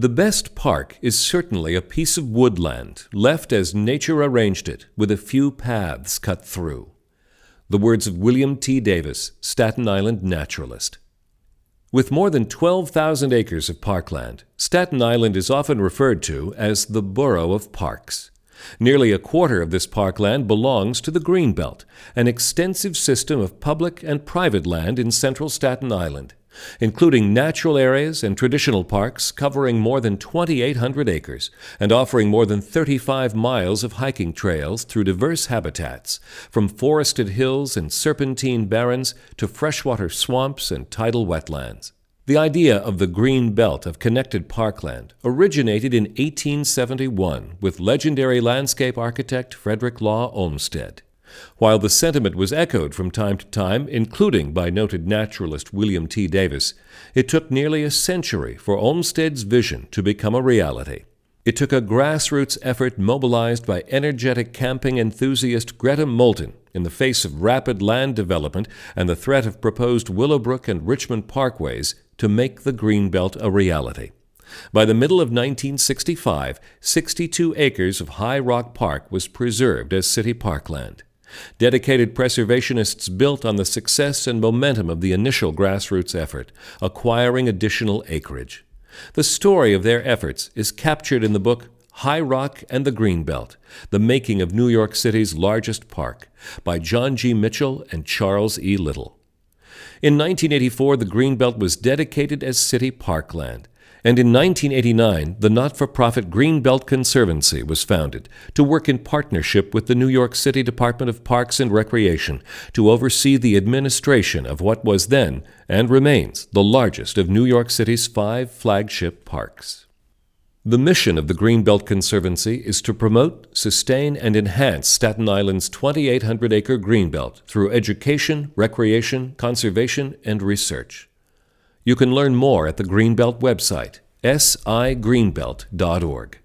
The best park is certainly a piece of woodland left as nature arranged it, with a few paths cut through. The words of William T. Davis, Staten Island naturalist. With more than 12,000 acres of parkland, Staten Island is often referred to as the borough of parks. Nearly a quarter of this parkland belongs to the Greenbelt, an extensive system of public and private land in central Staten Island, including natural areas and traditional parks covering more than 2,800 acres and offering more than 35 miles of hiking trails through diverse habitats, from forested hills and serpentine barrens to freshwater swamps and tidal wetlands. The idea of the Green Belt of connected parkland originated in 1871 with legendary landscape architect Frederick Law Olmsted. While the sentiment was echoed from time to time, including by noted naturalist William T. Davis, it took nearly a century for Olmsted's vision to become a reality. It took a grassroots effort mobilized by energetic camping enthusiast Greta Moulton in the face of rapid land development and the threat of proposed Willowbrook and Richmond parkways to make the Greenbelt a reality. By the middle of 1965, 62 acres of High Rock Park was preserved as city parkland. Dedicated preservationists built on the success and momentum of the initial grassroots effort, acquiring additional acreage. The story of their efforts is captured in the book High Rock and the Greenbelt, The Making of New York City's Largest Park, by John G. Mitchell and Charles E. Little. In 1984, the Greenbelt was dedicated as city parkland, and in 1989, the not-for-profit Greenbelt Conservancy was founded to work in partnership with the New York City Department of Parks and Recreation to oversee the administration of what was then, and remains, the largest of New York City's 5 flagship parks. The mission of the Greenbelt Conservancy is to promote, sustain, and enhance Staten Island's 2,800-acre Greenbelt through education, recreation, conservation, and research. You can learn more at the Greenbelt website, sigreenbelt.org.